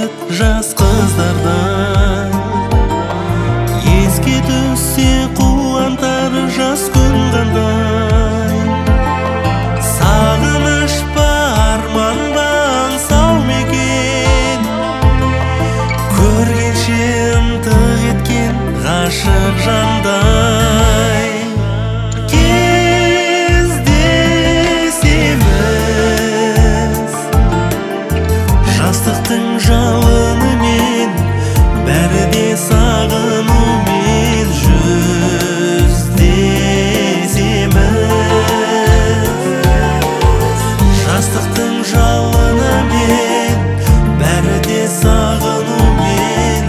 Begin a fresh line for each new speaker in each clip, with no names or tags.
жігіт жас қыздардан еске түссе қуантар жас күн қандай. Сағыныш па арман ба аңсау мекен, көргенше ынтық еткен ғашық жандай. Кездесеміз жастықтың жалынымен, бәрі де сағынумен жүздесеміз. Жастықтың жалынымен, бәрі де сағынумен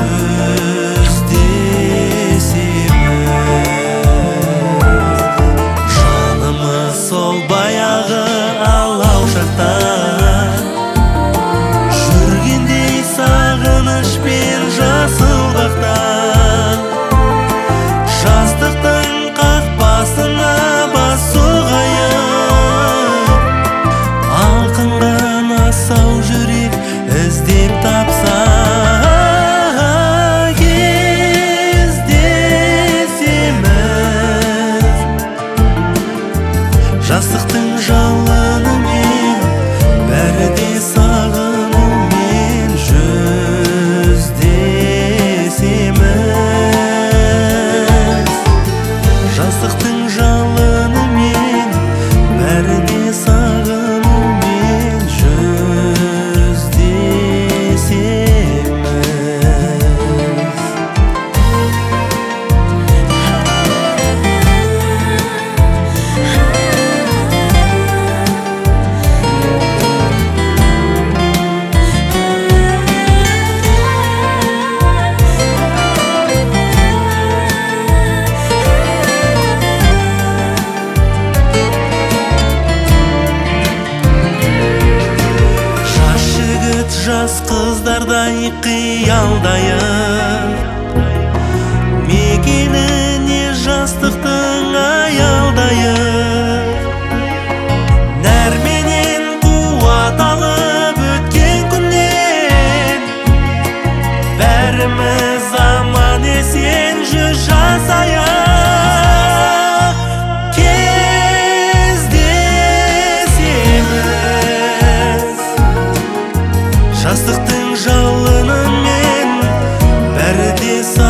жүздесеміз. Жанымыз сол баяғы алау шақта жүргендей сағынышпен жасылдықта. Жастықтың қақпасына бас сұғайық, алқынған асау жүрек іздеп тапса. Кездесеміз жастықтың жалынымен, бәрі де сағынумен жүздесеміз. Жастықтың жалынымен, бәрі де сағынумен жүздесеміз. Жас қыздардай қиялдайық, мекеніне жастықтың аялдайық. нәрменен қуат алып өткен күннен, бәріміз аман есен жүз жасайық. Кездесеміз жастықтың жалынымен, бәрі де